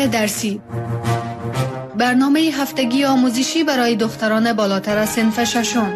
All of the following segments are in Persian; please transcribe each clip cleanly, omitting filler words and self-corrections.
درسی، برنامه هفتگی آموزشی برای دختران بالاتر از صنف ششم.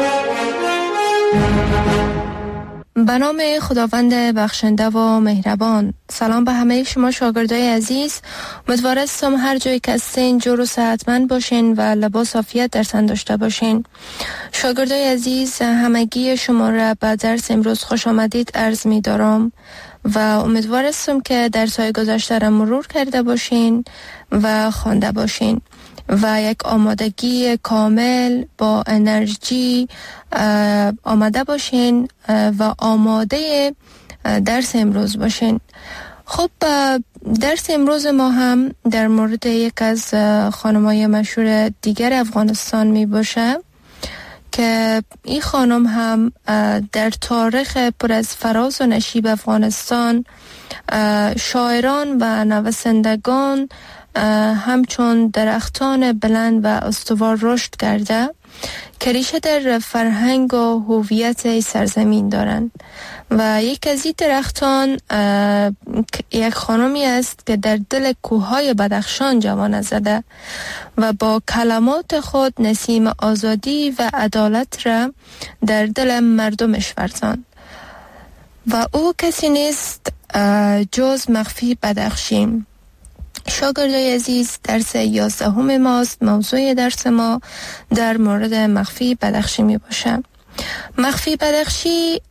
به نام خداوند بخشنده و مهربان. سلام به همه شما شاگردای عزیز. امیدوارم هر جایی که هستین جور و صحتمند باشین و لباس عافیت در تن داشته باشین. شاگردای عزیز، همگی شما را به درس امروز خوش آمدید عرض می دارم و امیدوارم که درس‌های گذشته را مرور کرده باشین و خوانده باشین و یک آمادگی کامل با انرژی آماده باشین و آماده درس امروز باشین. خب درس امروز ما هم در مورد یک از خانم‌های مشهور دیگر افغانستان می باشه که این خانم هم در تاریخ پر از فراز و نشیب افغانستان شاعران و نویسندگان همچون درختان بلند و استوار رشد کرده که ریشه در فرهنگ و هویت سرزمین دارند و یک از این درختان یک خانمی است که در دل کوههای بدخشان جوانه زده و با کلمات خود نسیم آزادی و عدالت را در دل مردمش ورزاند و او کسی نیست جز مخفی بدخشی. شاگردای عزیز، درس 11 ماست. موضوع درس ما در مورد مخفی بدخشی می باشه. مخفی بدخشی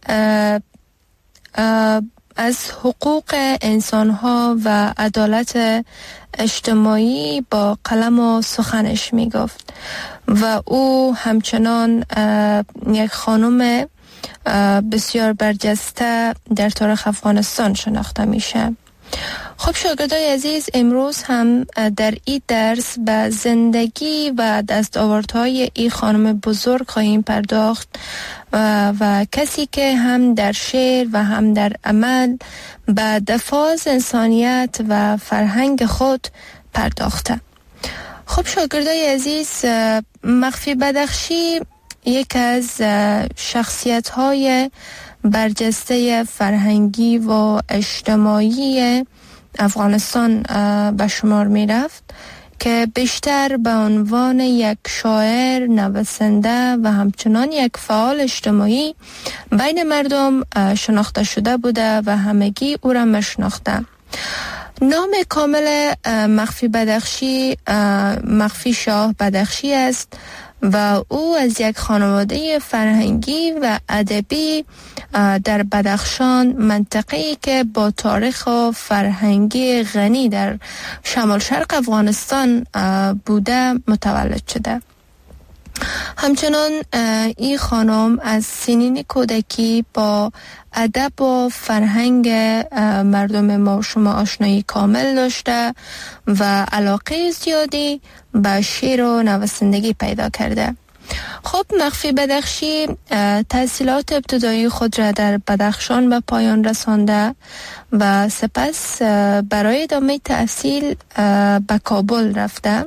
از حقوق انسانها و عدالت اجتماعی با قلم و سخنش می گفت و او همچنان یک خانم بسیار برجسته در تاریخ افغانستان شناخته میشه. خب شاگردای عزیز، امروز هم در این درس به زندگی و دستاوردهای این خانم بزرگ خواهیم پرداخت و کسی که هم در شعر و هم در عمل به دفاع از انسانیت و فرهنگ خود پرداخته. خب شاگردای عزیز، مخفی بدخشی یک از شخصیت‌های برجسته فرهنگی و اجتماعی افغانستان به شمار می رفت که بیشتر به عنوان یک شاعر، نویسنده و همچنان یک فعال اجتماعی بین مردم شناخته شده بوده و همگی او را میشناختند. نام کامل مخفی بدخشی مخفی شاه بدخشی است و او از یک خانواده فرهنگی و ادبی در بدخشان، منطقه‌ای که با تاریخ و فرهنگی غنی در شمال شرق افغانستان بوده متولد شده. همچنان این خانم از سنین کودکی با ادب و فرهنگ مردم ما شما آشنایی کامل داشته و علاقه زیادی به شعر و نویسندگی پیدا کرده. خب مخفی بدخشی تحصیلات ابتدایی خود را در بدخشان به پایان رسانده و سپس برای ادامه تحصیل به کابل رفته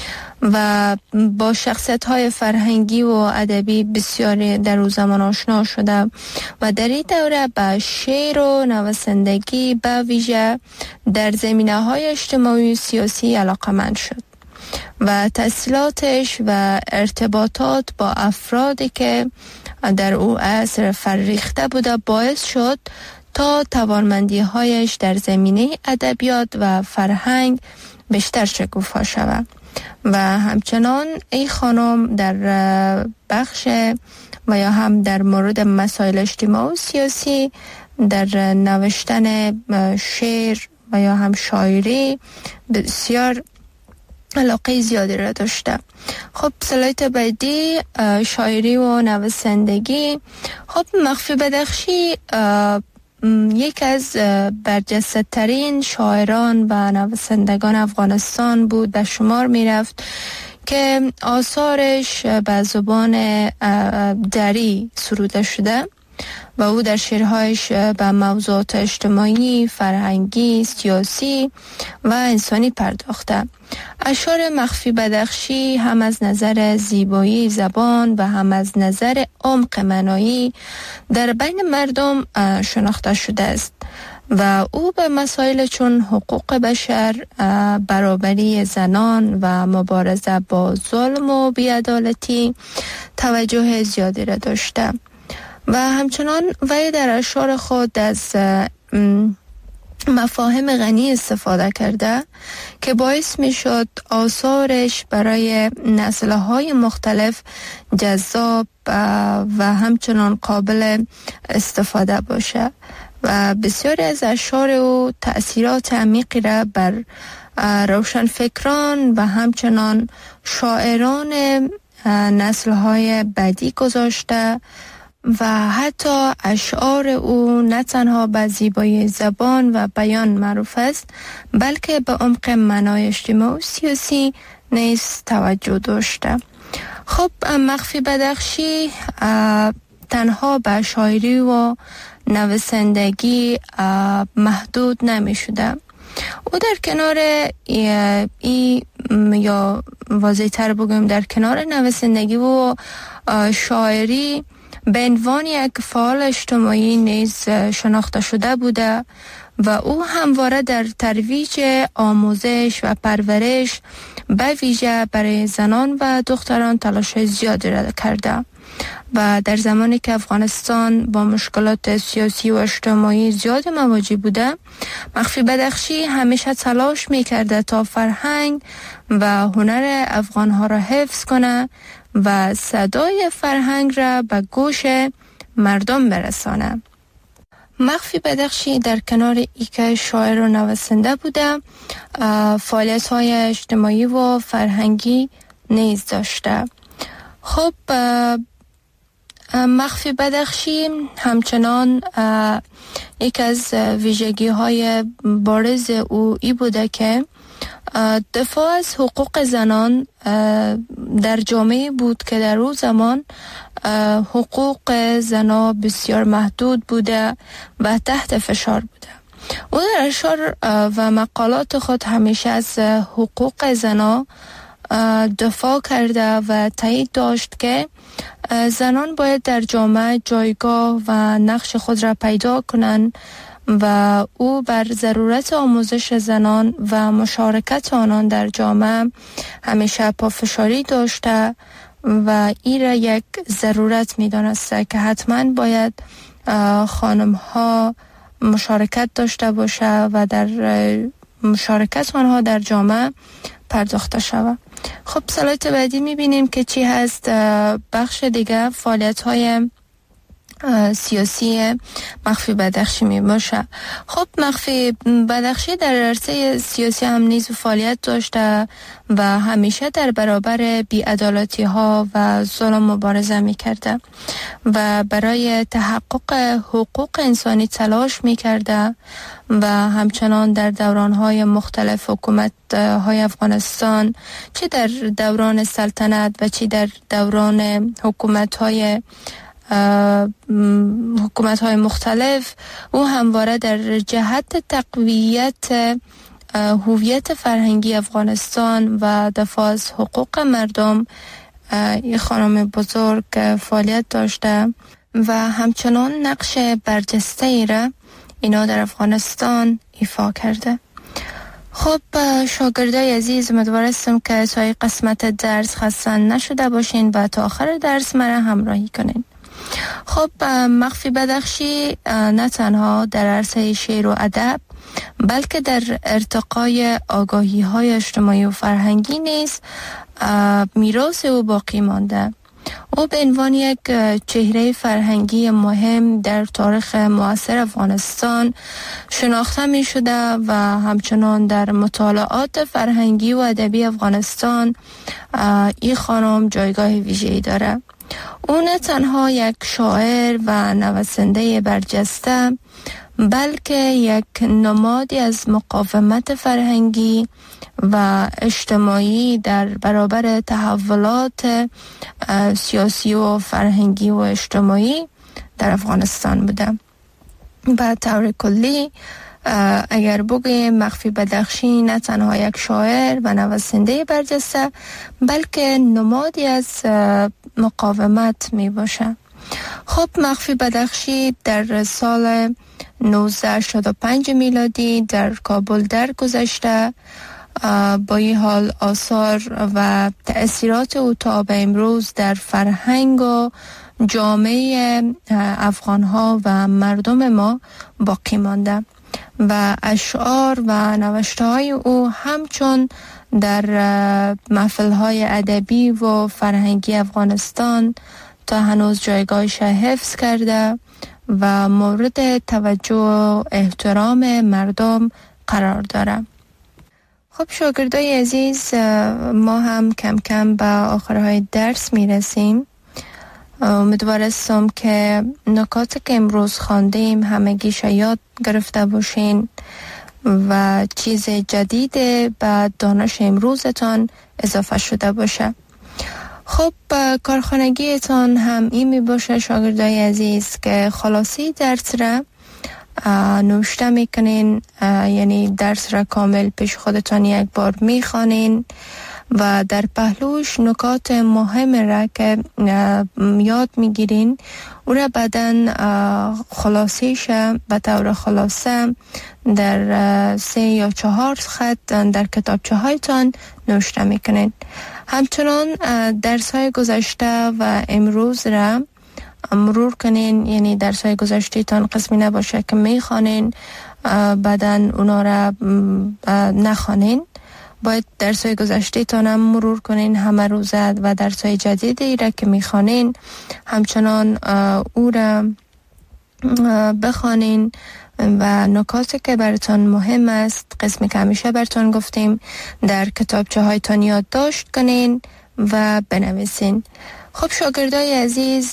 و با شخصیت‌های فرهنگی و ادبی بسیاری در او زمان آشنا شده و در این دوره به شعر و نویسندگی به ویژه در زمینه‌های اجتماعی و سیاسی علاقه‌مند شد و تحصیلاتش و ارتباطات با افرادی که در او عصر فرریخته بوده باعث شد تا توانمندی‌هایش در زمینه ادبیات و فرهنگ بیشتر شکوفا شود و همچنان این خانم در بخش و یا هم در مورد مسائل اجتماعی و سیاسی در نوشتن شعر و یا هم شاعری بسیار علاقه زیادی را داشته. خب سلایت بعدی شاعری و نویسندگی. خب مخفی بدخشی یک از برجسته ترین شاعران و نویسندگان افغانستان بود به شمار می رفت که آثارش به زبان دری سروده شده و او در شعرهایش به موضوعات اجتماعی، فرهنگی، سیاسی و انسانی پرداخته. اشعار مخفی بدخشی هم از نظر زیبایی زبان و هم از نظر عمق معنایی در بین مردم شناخته شده است و او به مسائل چون حقوق بشر، برابری زنان و مبارزه با ظلم و بی‌عدالتی توجه زیادی را داشته و همچنان وی در اشعار خود از مفاهیم غنی استفاده کرده که باعث می شد آثارش برای نسل‌های مختلف جذاب و همچنان قابل استفاده باشه و بسیاری از اشعار او تأثیرات عمیقی را بر روشنفکران و همچنان شاعران نسل‌های بعدی گذاشته و حتی اشعار او نه تنها به زیبایی زبان و بیان معروف است، بلکه به عمق معنای اجتماعی و سیاسی نیز توجه داشته. خب مخفی بدخشی تنها به شاعری و نویسندگی محدود نمی شده. او در کنار یا واضح تر بگویم در کنار نویسندگی و شاعری به عنوان یک فعال اجتماعی نیز شناخته شده بوده و او همواره در ترویج آموزش و پرورش به ویژه برای زنان و دختران تلاش زیادی را کرده و در زمانی که افغانستان با مشکلات سیاسی و اجتماعی زیاد مواجه بوده، مخفی بدخشی همیشه تلاش می‌کرده تا فرهنگ و هنر افغان‌ها را حفظ کنه و صدای فرهنگ را به گوش مردم برسانه. مخفی بدخشی در کنار ایکه شاعر و نویسنده بوده، فعالیت‌های اجتماعی و فرهنگی نیز داشته. خب مخفی بدخشی همچنان یک از ویژگی‌های بارز او ای بوده که دفاع از حقوق زنان در جامعه بود که در اون زمان حقوق زنان بسیار محدود بوده و تحت فشار بوده. او در اشعار و مقالات خود همیشه از حقوق زنان دفاع کرده و تایید داشت که زنان باید در جامعه جایگاه و نقش خود را پیدا کنند و او بر ضرورت آموزش زنان و مشارکت آنان در جامعه همیشه پافشاری داشته و این را یک ضرورت می دانسته که حتما باید خانم ها مشارکت داشته باشه و در مشارکت آنها در جامعه پرداخته شود. خب سلایت بعدی می بینیم که چی هست. بخش دیگه فعالیت های سیاسی مخفی بدخشی می باشه. خب مخفی بدخشی در عرصه سیاسی هم نیز فعالیت داشته و همیشه در برابر بی‌عدالتی ها و ظلم مبارزه می کرده و برای تحقق حقوق انسانی تلاش می کرده و همچنان در دوران‌های مختلف حکومت های افغانستان، چه در دوران سلطنت و چه در دوران حکومت‌های مختلف، او همواره در جهت تقویت هویت فرهنگی افغانستان و دفاع از حقوق مردم یک خانم بزرگ فعالیت داشته و همچنان نقش برجسته را اینا در افغانستان ایفا کرده. خب شاگردای عزیز، امیدوارم که تا قسمت درس خسته نشده باشین و تا آخر درس مرا همراهی کنین. خب مخفی بدخشی نه تنها در عرصه شعر و ادب بلکه در ارتقای آگاهی های اجتماعی و فرهنگی نیز میراث او باقی مانده. او به عنوان یک چهره فرهنگی مهم در تاریخ معاصر افغانستان شناخته می شده و همچنان در مطالعات فرهنگی و ادبی افغانستان این خانم جایگاه ویژه‌ای داره. او نه تنها یک شاعر و نویسنده برجسته بلکه یک نمادی از مقاومت فرهنگی و اجتماعی در برابر تحولات سیاسی و فرهنگی و اجتماعی در افغانستان بوده. به طور کلی اگر بگویم مخفی بدخشی نه تنها یک شاعر و نویسنده برجسته بلکه نمادی از مقاومت می باشه. خب مخفی بدخشی در سال 1985 میلادی در کابل درگذشته. با این حال آثار و تأثیرات او تا به امروز در فرهنگ و جامعه افغانها و مردم ما باقی مانده و اشعار و نوشته های او همچون در محفل‌های ادبی و فرهنگی افغانستان تا هنوز جایگاهش حفظ کرده و مورد توجه و احترام مردم قرار داره. خب شاگردای عزیز، ما هم کم کم به آخرهای درس میرسیم. امیدوار هستم که نکاتی که امروز خواندیم همگیش یاد گرفته باشین و چیز جدید به دانش امروزتان اضافه شده باشه. خب کارخانگیتان هم این می باشه شاگردای عزیز که خلاصی درس را نوشته میکنین، یعنی درس را کامل پیش خودتان یک بار میخوانین و در پهلوش نکات مهم را که یاد میگیرین او را بعدن خلاصیش به طور خلاصه در 3 یا 4 خط در کتابچه هایتان نوشته میکنین. همچنان درس های گذشته و امروز را مرور کنین، یعنی درس های گذشته تان قسمی نباشه که میخوانین بعدن اونا را نخوانین. باید درس های گذشته تان هم مرور کنین همه روزه و درس های جدیدی را که میخوانین همچنان او را بخوانین و نکاتی که براتون مهم است، قسمی که همیشه براتون گفتیم، در کتابچه هایتان یادداشت کنین و بنویسین. خب شاگردای عزیز،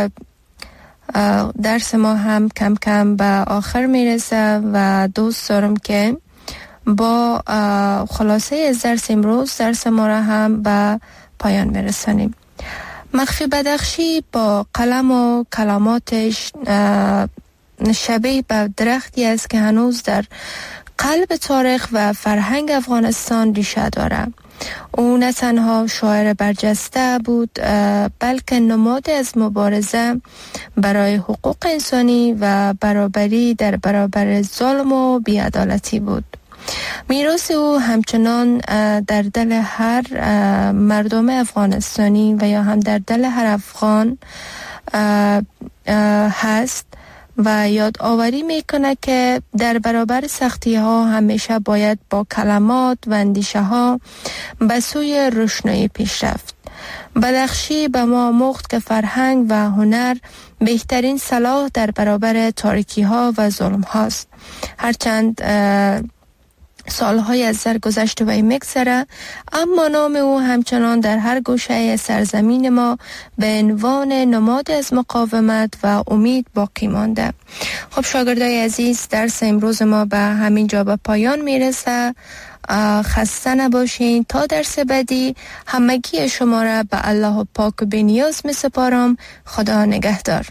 درس ما هم کم کم به آخر میرسه و دوست دارم که با خلاصه از درس امروز درس ما را هم به پایان میرسانیم. مخفی بدخشی با قلم و کلماتش شبیه به درختی است که هنوز در قلب تاریخ و فرهنگ افغانستان ریشه داره. او نه تنها شاعر برجسته بود بلکه نماد از مبارزه برای حقوق انسانی و برابری در برابر ظلم و بی‌عدالتی بود. میراث او همچنان در دل هر مردم افغانستانی و یا هم در دل هر افغان هست و یادآوری میکنه که در برابر سختی ها همیشه باید با کلمات و اندیشه ها به سوی روشنایی پیش رفت. بدخشی به ما آموخت که فرهنگ و هنر بهترین سلاح در برابر تاریکی ها و ظلم هاست. هرچند سالهای از سرگذشت و میگذره، اما نام او همچنان در هر گوشه سرزمین ما به عنوان نماد از مقاومت و امید باقی مانده. خب شاگردای عزیز، درس امروز ما به همین جا به پایان میرسه. خسته نباشین. تا درس بعدی همگی شما را به الله پاک و بی‌نیاز می سپارم. خدا نگهدار.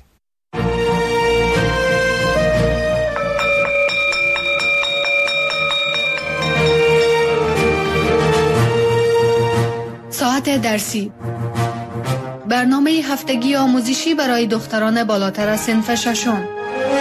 ساعت درسی، برنامه هفتگی آموزشی برای دختران بالاتر از صنف ششم.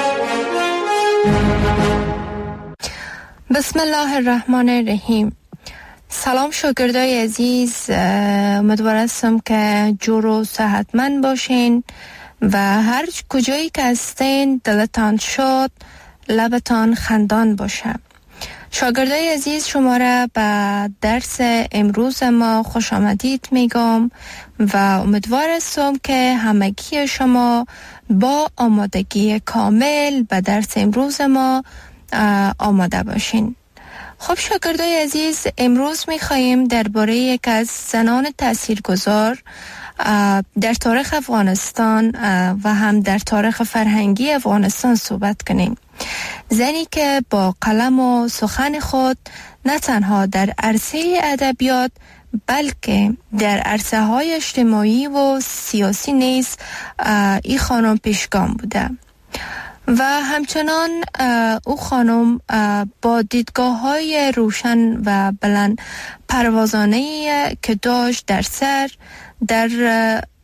بسم الله الرحمن الرحیم. سلام شاگردای عزیز، امیدوار هستم که جور و صحتمند باشین و هر کجایی که هستین دلتان شاد، لبتان خندان باشه. شاگردای عزیز، شما را به درس امروز ما خوش آمدید میگم و امیدوار هستم که همگی شما با آمادگی کامل به درس امروز ما آماده باشین. خب شاگردای عزیز، امروز میخواییم درباره یک از زنان تاثیرگذار در تاریخ افغانستان و هم در تاریخ فرهنگی افغانستان صحبت کنیم. زنی که با قلم و سخن خود نه تنها در عرصه ادبیات بلکه در عرصه های اجتماعی و سیاسی نیز این خانم پیشگام بوده و همچنان او خانم با دیدگاه های روشن و بلند پروازانه که داشت در سر در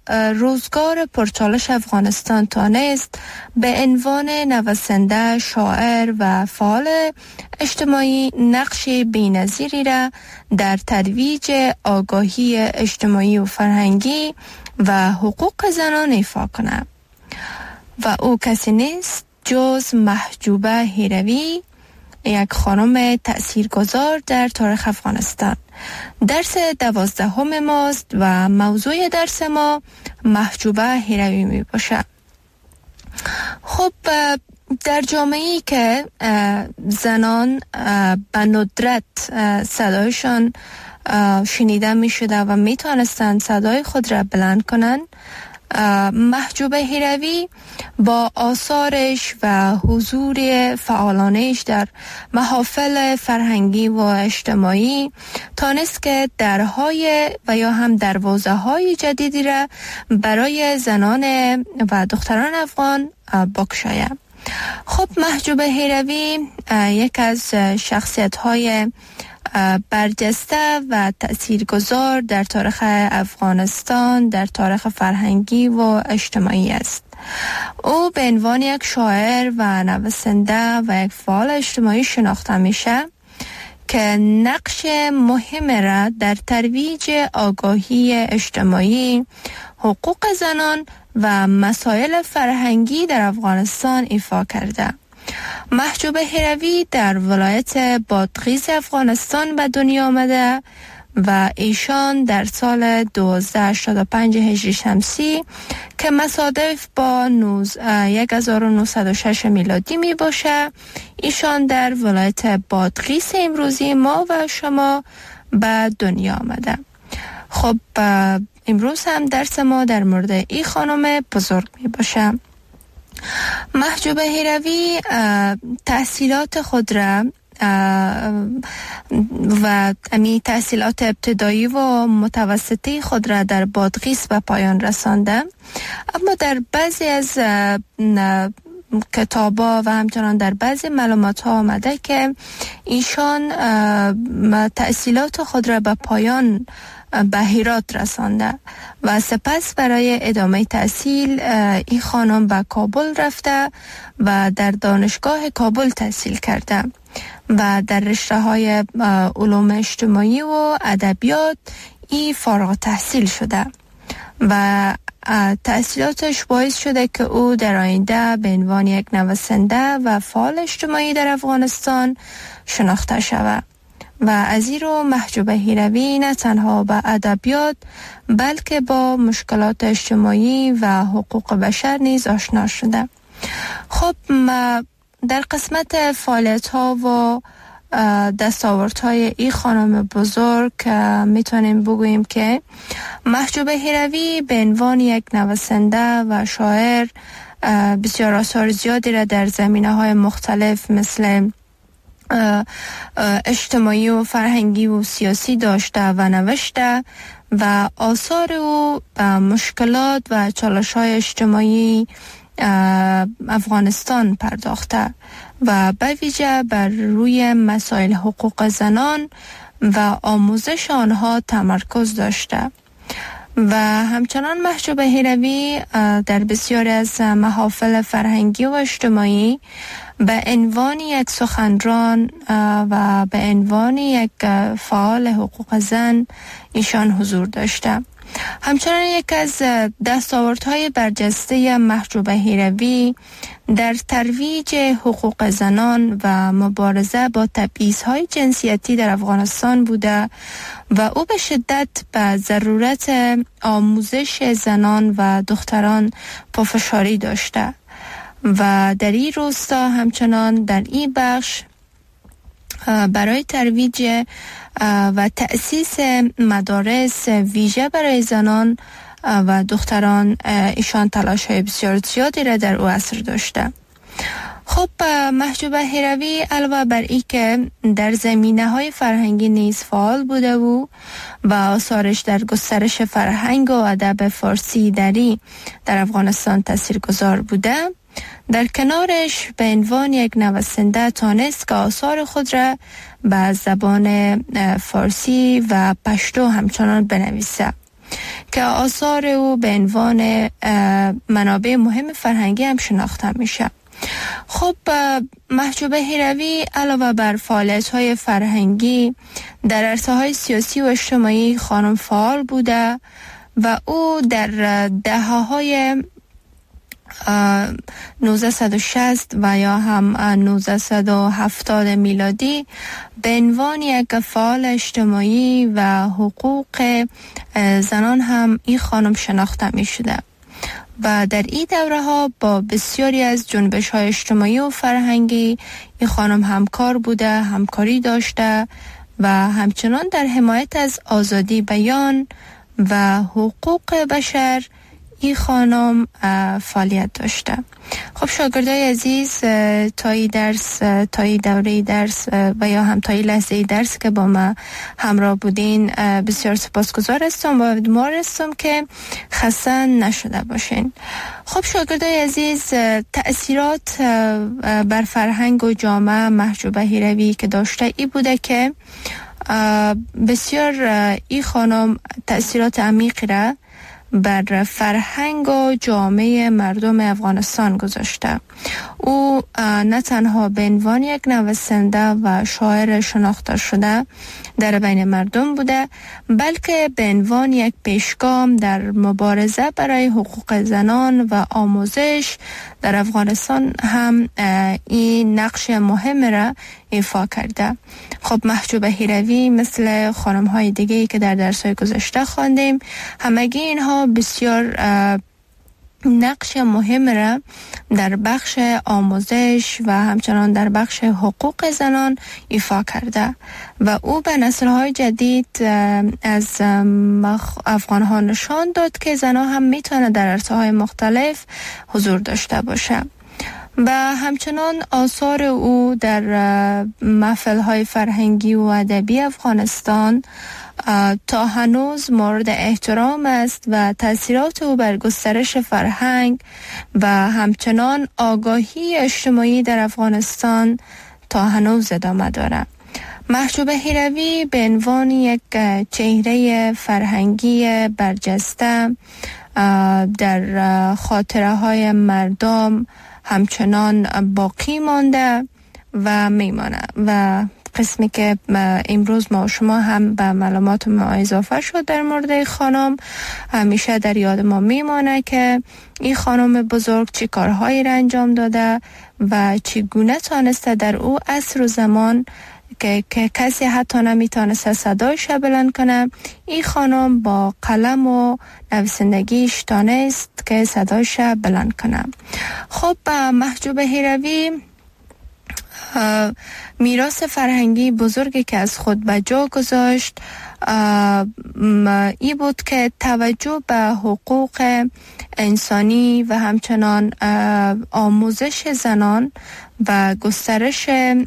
روزگار پرچالش افغانستان تانست به عنوان نویسنده، شاعر و فعال اجتماعی نقش بی‌نظیری را در ترویج آگاهی اجتماعی و فرهنگی و حقوق زنان ایفا کند و او کسی نیست جز محجوبه هیروی، یک خانم تأثیرگذار در تاریخ افغانستان. درس 12 ماست و موضوع درس ما محجوبه هیروی می باشه. خب در جامعه‌ای که زنان به ندرت صدایشان شنیده می شده و می توانستند صدای خود را بلند کنند، محجوبه هیروی با آثارش و حضور فعالانش در محافل فرهنگی و اجتماعی تانست که درهای و یا هم دروازه‌های جدیدی را برای زنان و دختران افغان بگشاید. خب محجوبه هیروی یک از شخصیت‌های برجسته و تأثیرگذار در تاریخ افغانستان، در تاریخ فرهنگی و اجتماعی است. او به عنوان یک شاعر و نویسنده و یک فعال اجتماعی شناخته میشه که نقش مهم را در ترویج آگاهی اجتماعی، حقوق زنان و مسائل فرهنگی در افغانستان ایفا کرده. محجوبه هیروی در ولایت بادغیس افغانستان به دنیا آمده و ایشان در سال 1285 هجری شمسی که مصادف با 1906 میلادی می باشه، ایشان در ولایت بادغیس امروزی ما و شما به دنیا آمده. خب امروز هم درس ما در مورد این خانم بزرگ می باشه. محجوبه هیروی تحصیلات خود را و تحصیلات ابتدایی و متوسطی خود را در بادغیس به پایان رسانده، اما در بعضی از کتابا و همچنان در بعضی معلومات ها آمده که ایشان تحصیلات خود را به پایان به هرات رسانده و سپس برای ادامه تحصیل این خانم به کابل رفته و در دانشگاه کابل تحصیل کرده و در رشته های علوم اجتماعی و ادبیات این فارغ تحصیل شده و تحصیلاتش باعث شده که او در آینده به عنوان یک نویسنده و فعال اجتماعی در افغانستان شناخته شود. و از این رو محجوبه هیروی نه تنها با ادبیات بلکه با مشکلات اجتماعی و حقوق بشر نیز آشنا شده. خب در قسمت فعالیت ها و دستاوردهای این خانم بزرگ میتونیم بگوییم که محجوبه هیروی به عنوان یک نویسنده و شاعر بسیار آثار زیادی را در زمینه‌های مختلف مثل اجتماعی و فرهنگی و سیاسی داشته و نوشته و آثار او مشکلات و چالش‌های اجتماعی افغانستان پرداخته و به ویژه بر روی مسائل حقوق زنان و آموزش آنها تمرکز داشته و همچنان محجوبه هیروی در بسیاری از محافل فرهنگی و اجتماعی به عنوان یک سخنران و به عنوان یک فعال حقوق زن ایشان حضور داشته. همچنان یک از دستاوردهای برجسته محجوبه هیروی در ترویج حقوق زنان و مبارزه با تبعیض‌های جنسیتی در افغانستان بوده و او به شدت به ضرورت آموزش زنان و دختران پافشاری داشته و در این راستا همچنان در این بخش برای ترویج و تأسیس مدارس ویژه برای زنان و دختران ایشان تلاش‌های بسیار زیادی را در او عصر داشته. خب محجوبه هیروی علاوه بر این که در زمینه‌های فرهنگی نیز فعال بوده و آثارش در گسترش فرهنگ و ادب فارسی دری در افغانستان تاثیرگذار بوده، در کنارش به عنوان یک نویسنده تانست که آثار خود را به زبان فارسی و پشتو همچنان بنویسه که آثار او به عنوان منابع مهم فرهنگی هم شناخته میشه. خب محجوب هیروی علاوه بر فعالیت‌های فرهنگی در عرصه‌های سیاسی و اجتماعی خانم فعال بوده و او در دهه‌های 1960 و یا هم 1970 میلادی به عنوان یک فعال اجتماعی و حقوق زنان هم این خانم شناخته می شده و در این دوره ها با بسیاری از جنبش های اجتماعی و فرهنگی این خانم همکار بوده، همکاری داشته و همچنان در حمایت از آزادی بیان و حقوق بشر این خانم فعالیت داشته. خب شاگردای عزیز، تا این دوره درس و یا هم تا این لحظه درس که با ما همراه بودین بسیار سپاسگزار هستم و امیدوار هستم که خسته نشده باشین. خب شاگردای عزیز، تأثیرات بر فرهنگ و جامعه محجوب هیروی که داشته ای بوده که بسیار این خانم تأثیرات عمیقی را بر فرهنگ و جامعه مردم افغانستان گذاشته. او نه تنها به عنوان یک نویسنده و شاعر شناخته شده در بین مردم بوده، بلکه به عنوان یک پیشگام در مبارزه برای حقوق زنان و آموزش در افغانستان هم این نقش مهم را ایفا کرده. خب محجوب هیروی مثل خانم‌های دیگه‌ای که در درس‌های گذشته خواندیم، همگی اینها بسیار نقش مهم را در بخش آموزش و همچنان در بخش حقوق زنان ایفا کرده و او به نسل‌های جدید از افغان‌ها نشان داد که زنان هم میتونه در عرصه‌های مختلف حضور داشته باشه. و همچنان آثار او در محفل‌های فرهنگی و ادبی افغانستان تا هنوز مورد احترام است و تأثیرات او بر گسترش فرهنگ و همچنان آگاهی اجتماعی در افغانستان تا هنوز ادامه دارد. محجوب هیروی به عنوان یک چهره فرهنگی برجسته در خاطره های مردم همچنان باقی مانده و میمانه و قسمی که امروز ما و شما هم به معلومات ما اضافه شد در مورد خانم همیشه در یاد ما میمانه که این خانم بزرگ چی کارهایی را انجام داده و چگونه تانسته در او عصر و زمان که کسی حتی نمیتونسته صدایش بلند کنه، این خانم با قلم و نویسندگیش تانست که صدایش بلند کنه. خب محجوب هیروی میراث فرهنگی بزرگی که از خود به جا گذاشت ای بود که توجه به حقوق انسانی و همچنان آموزش زنان و گسترش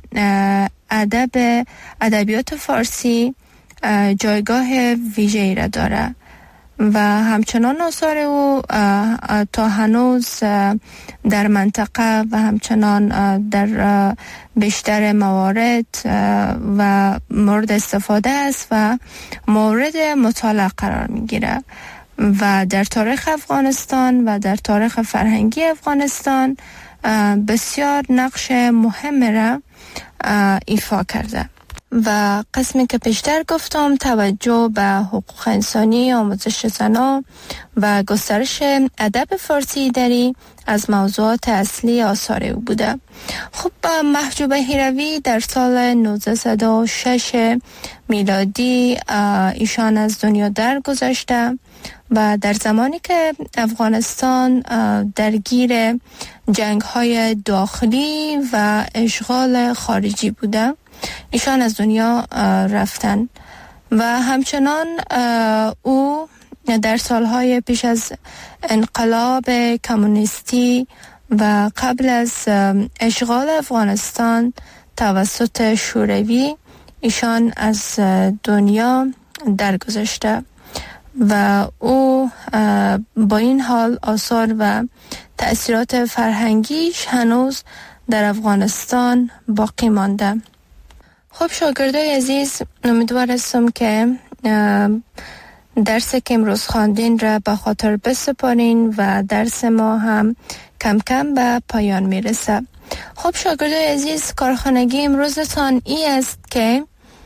ادبیات فارسی جایگاه ویژه‌ای را داره و همچنان آثار او تا هنوز در منطقه و همچنان در بیشتر موارد و مورد استفاده است و مورد مطالعه قرار میگیره و در تاریخ افغانستان و در تاریخ فرهنگی افغانستان بسیار نقش مهم را ایفا کرده. و قسمی که پیشتر گفتم توجه به حقوق انسانی، آموزش زنان و گسترش ادب فارسی دری از موضوعات اصلی آثار او بوده. خب محجوب هیروی در سال 1906 میلادی ایشان از دنیا درگذشته و در زمانی که افغانستان درگیر جنگ‌های داخلی و اشغال خارجی بوده ایشان از دنیا رفتن و همچنان او در سالهای پیش از انقلاب کمونیستی و قبل از اشغال افغانستان توسط شوروی ایشان از دنیا درگذشته و او با این حال آثار و تأثیرات فرهنگیش هنوز در افغانستان باقی مانده. خب شاگردای عزیز، امیدوار هستم که درس که امروز خواندین را به خاطر بسپارین و درس ما هم کم کم به پایان میرسه. خب شاگردای عزیز، کارخانگی امروزتان ای است که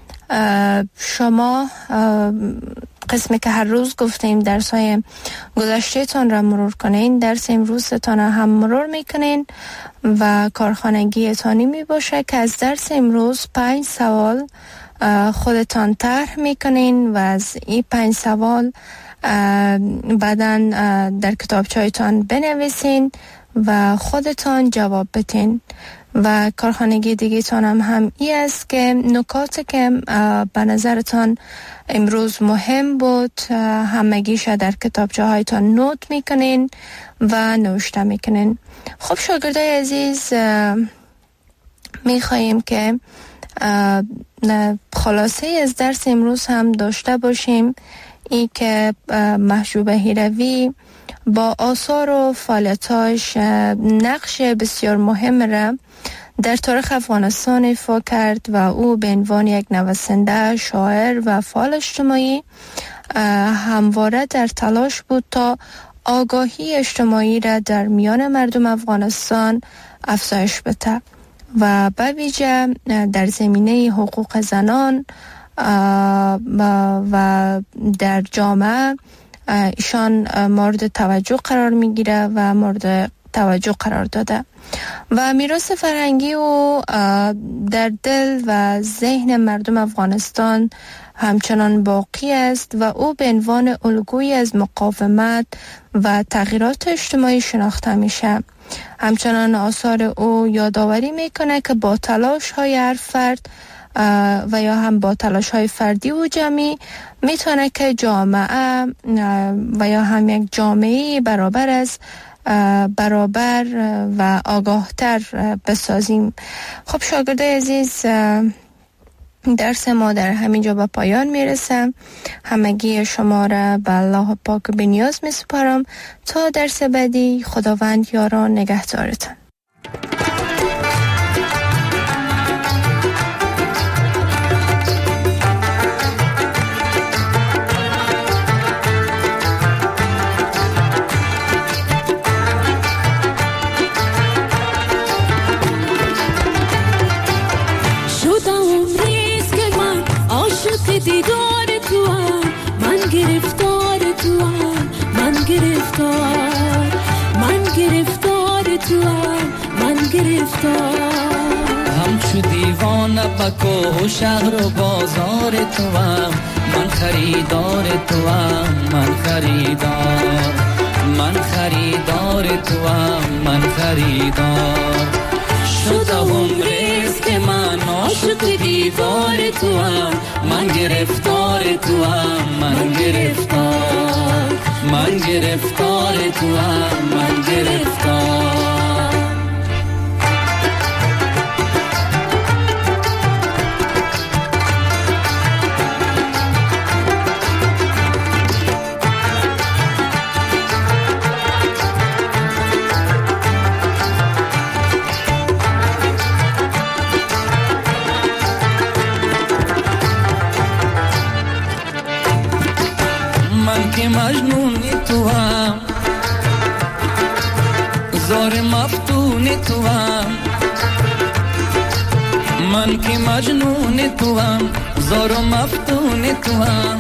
شما قسمی که هر روز گفتیم درس های گذشته تان را مرور کنین، درس امروزتان هم مرور میکنین و کارخانگی تانی می باشه که از درس امروز 5 سوال خودتان طرح میکنین و از این 5 سوال بعداً در کتابچه‌تان بنویسین و خودتان جواب بدین. و کارخانگی دیگه تان هم ای است که نکاتی که به نظرتان امروز مهم بود همگیش در کتابچه هایتان نوت میکنین و نوشته میکنین. خب شاگردای عزیز، میخواییم که خلاصه از درس امروز هم داشته باشیم، ای که محجوب هیروی با آثار و فعالیتاش نقش بسیار مهم را در تاریخ افغانستان ایفا کرد و او به عنوان یک نویسنده، شاعر و فعال اجتماعی همواره در تلاش بود تا آگاهی اجتماعی را در میان مردم افغانستان افزایش بده و به ویژه در زمینه حقوق زنان و در جامعه ایشان مورد توجه قرار میگیره و مورد توجه قرار داده و میراث فرهنگی او در دل و ذهن مردم افغانستان همچنان باقی است و او به عنوان الگویی از مقاومت و تغییرات اجتماعی شناخته میشه. همچنان آثار او یادآوری میکنه که با تلاش های هر فرد و یا هم با تلاش های فردی و جمعی میتونه که جامعه و یا هم یک جامعه برابر و آگاهتر بسازیم. خب شاگردای عزیز، درس ما در همینجا به پایان میرسه. همگی شما را به الله پاک بنیاز میسپارم تا درس بعدی. خداوند یاران نگهدارتان. دیدار تو هم من گرفتار تو هم من گرفتار تو هم من گرفتار همچو دیوانه بکو شهر و بازار تو هم من خریدار تو هم من خریدار تو هم من خریدار شدم ریز که من عاشق دیوار تو هم من گرفتار تو هم من گرفتار تو هم من گرفتار که مجنون تو هم زار مفتون تو هم من که مجنون تو هم زار مفتون تو هم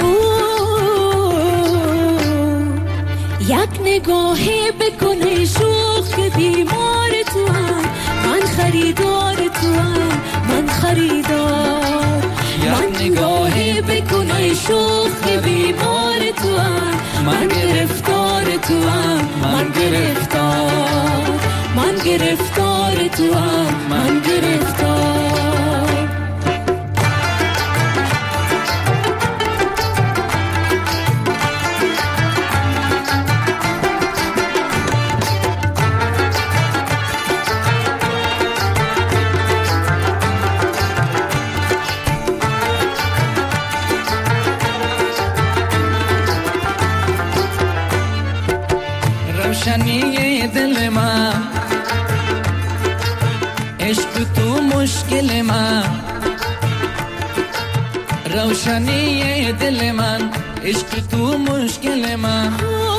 یک نگاهی بکنه شوخ بیمار تو هم من خریدار تو هم من خریدار یک نگاهی بکنه شوخ بیمار تو هم من گرفتار تو هم من گرفتار تو هم من گرفتار روشنی دل من عشق تو مشکل من روشنی دل من عشق تو مشکل من